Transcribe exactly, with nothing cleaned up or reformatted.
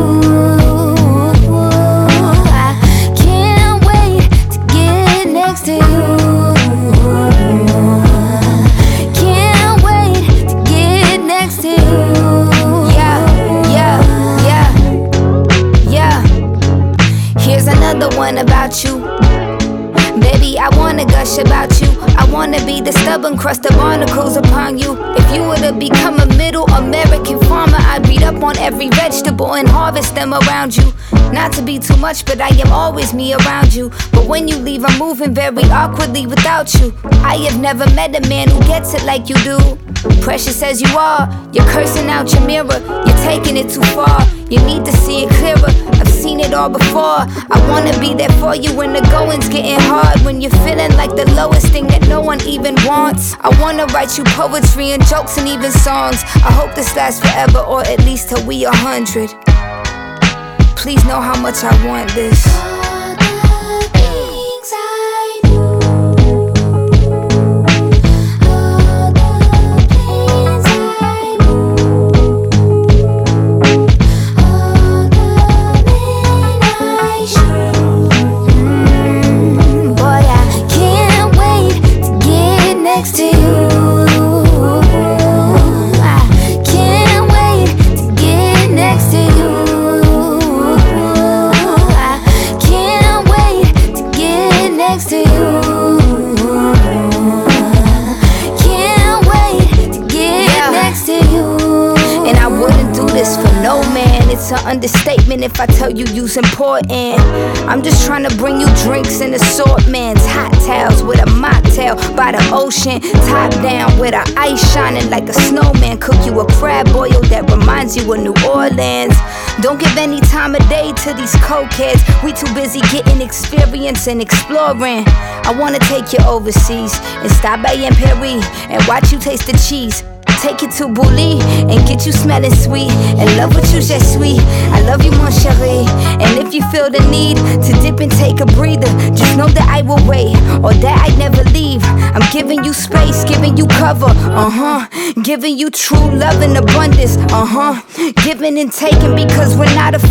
I can't wait to get next to you. Can't wait to get next to you. Yeah, yeah, yeah, yeah. Here's another one about you. Baby, I wanna gush about you. I wanna be the stubborn crust of barnacles upon you. If you were to become a middle American farmer, I'd read up on every vegetable and harvest them around you. Not to be too much, but I am always me around you. But when you leave, I'm moving very awkwardly without you. I have never met a man who gets it like you do. Precious as you are, you're cursing out your mirror. You're taking it too far, you need to see it clearer. I've seen it all before. I wanna be there for you when the going's getting hard, when you're feeling like the lowest thing that no one even wants. I wanna write you poetry and jokes and even songs. I hope this lasts forever, or at least till we a hundred. Please know how much I want this. It's an understatement if I tell you you's important. I'm just trying to bring you drinks and assortments, hot towels with a mocktail by the ocean, top down with our ice shining like a snowman. Cook you a crab boil that reminds you of New Orleans. Don't give any time of day to these cokeheads. We too busy getting experience and exploring. I wanna take you overseas and stop by in Paris and watch you taste the cheese. Take you to Bouli and get you smelling sweet. And love what you just sweet. I love you, mon chéri. And if you feel the need to dip and take a breather, just know that I will wait, or that I never leave. I'm giving you space, giving you cover, uh-huh. Giving you true love and abundance, uh-huh. Giving and taking because we're not